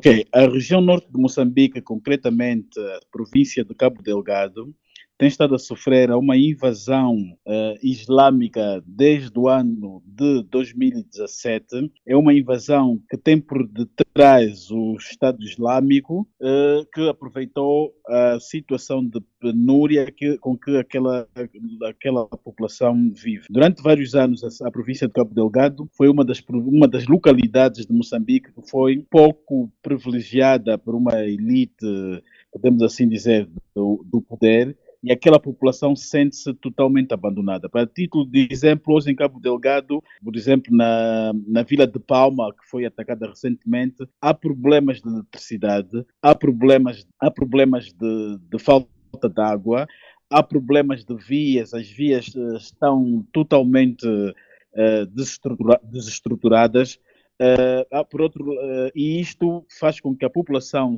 Ok, a região norte de Moçambique, concretamente a província de Cabo Delgado, tem estado a sofrer uma invasão islâmica desde o ano de 2017. É uma invasão que tem por detrás o Estado Islâmico, que aproveitou a situação de penúria com que aquela população vive. Durante vários anos, a província de Cabo Delgado foi uma das localidades de Moçambique que foi pouco privilegiada por uma elite, podemos assim dizer, do poder, e aquela população sente-se totalmente abandonada. Para título de exemplo, hoje em Cabo Delgado, por exemplo, na Vila de Palma, que foi atacada recentemente, há problemas de eletricidade, há problemas de falta de água, há problemas de vias, as vias estão totalmente desestruturadas. E isto faz com que a população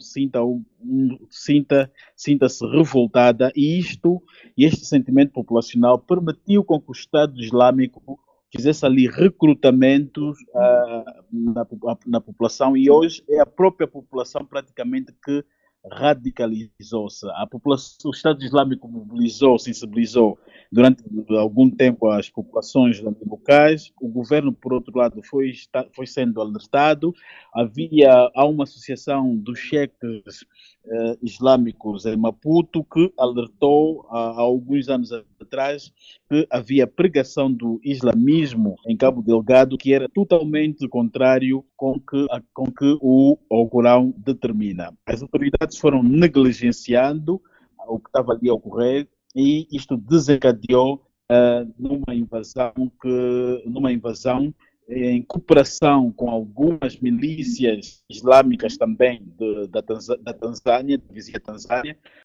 sinta-se revoltada, e este sentimento populacional permitiu com que o Estado Islâmico fizesse ali recrutamentos na população, e hoje é a própria população praticamente que radicalizou-se. O Estado Islâmico mobilizou, sensibilizou durante algum tempo as populações locais. O governo, por outro lado, foi sendo alertado. Há uma associação dos cheques islâmicos em Maputo que alertou há alguns anos atrás que havia pregação do islamismo em Cabo Delgado que era totalmente contrário com que o Alcorão determina. As autoridades foram negligenciando o que estava ali a ocorrer, e isto desencadeou numa invasão em cooperação com algumas milícias islâmicas também da Tanzânia, da vizinha Tanzânia,